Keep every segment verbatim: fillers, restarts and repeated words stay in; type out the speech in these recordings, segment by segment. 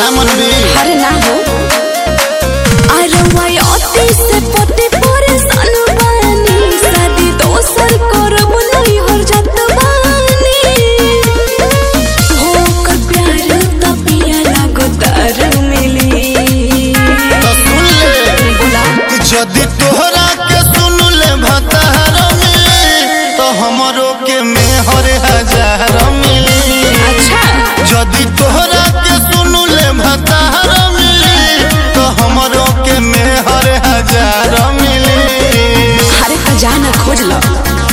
ना मन भी अरे ना हो अरे वाई अति से पति परेशान बानी शादी दोसर करब नहीं हर जात बानी हो कर प्यार त पिया लागो तार मिली तो सुन ले बोला जदि तोहरा के सुन ले भतार मिली तो हमरो के मेहर हजार मिली। अच्छा जदि तोहरा के सुन ले भतार मिली तो हमरो के मेहर हजार मिली। अरे तो जाना खोज लो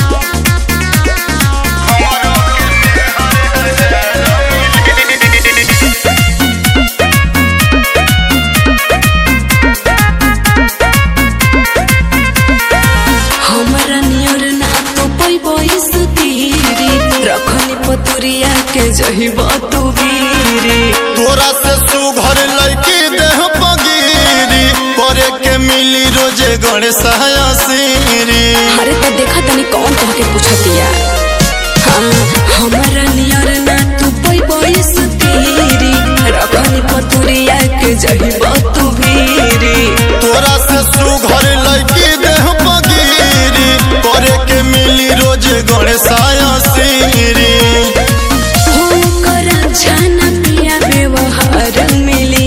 हमारा नियर ना तो पई बइस तीरी रखनी पतुरिया के जहिब तू बीरी तोरा से सुघर लड़की देह पगीरी करे के मिली रोजे गणेश सीरी। अरे तो देखा तनी कौन कह के पूछतिया हाँ हमारा नियर ना तू पई बइस तीरी रखनी पतुरिया के जहिब तू बीरी तोरा से सुघर लड़की देह पगीरी करे के मिली रोजे गणेश सीरी। हो करा जाना पिया व्यवहार मिली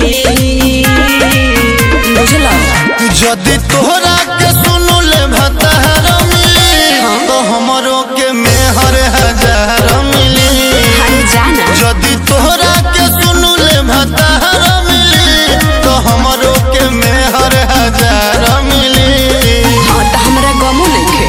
बुझला जदि तोहरा के सुन ले भतार मिली तो हमरो के मेहर हजार मिली। अरे जाना जदि तोहरा के सुन ले भतार मिली तो हमरो के मेहर हजार मिली। हाँ तो हमरा गमो नइखे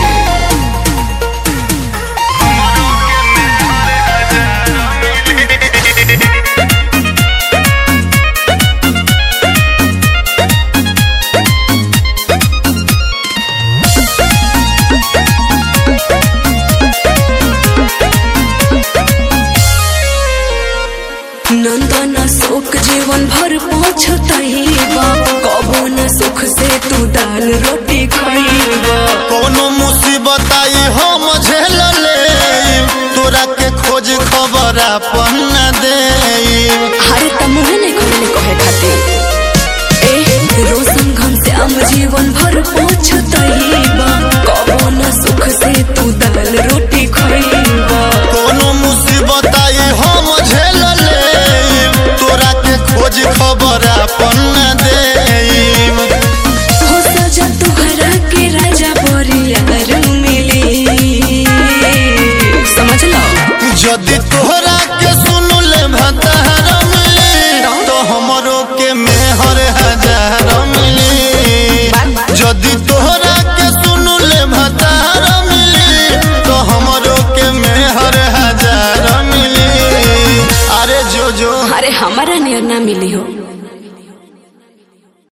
नंदन सुख जीवन भर पहुँचतइबा कबो न सुख से तू दाल रोटी खइबा कोनो मुसीबत आई हम झेल ले तोरा के खोज खबर अपन न दे। हरे त मुहे नहीं खोले कहे खातिर ए रोशन घन श्याम जीवन भर पहुँचतइबा कबो न सुख से तू दाल रोटी खइबा कोनो मुसीबत आई हम झेल ले तोरा के खोज खबर अपन न दे। हो सजा तुहरा के राजा बोरियार मिली समझ लो जदि तोहरा के सुन ले भतार मिली तो हमरो के मेहर हजार मिली। जदि तोहरा के सुन ले भतार मिली तो हमरो के मेहर हजार मिली। अरे जो जो अरे हमारा नियर ना मिली हो।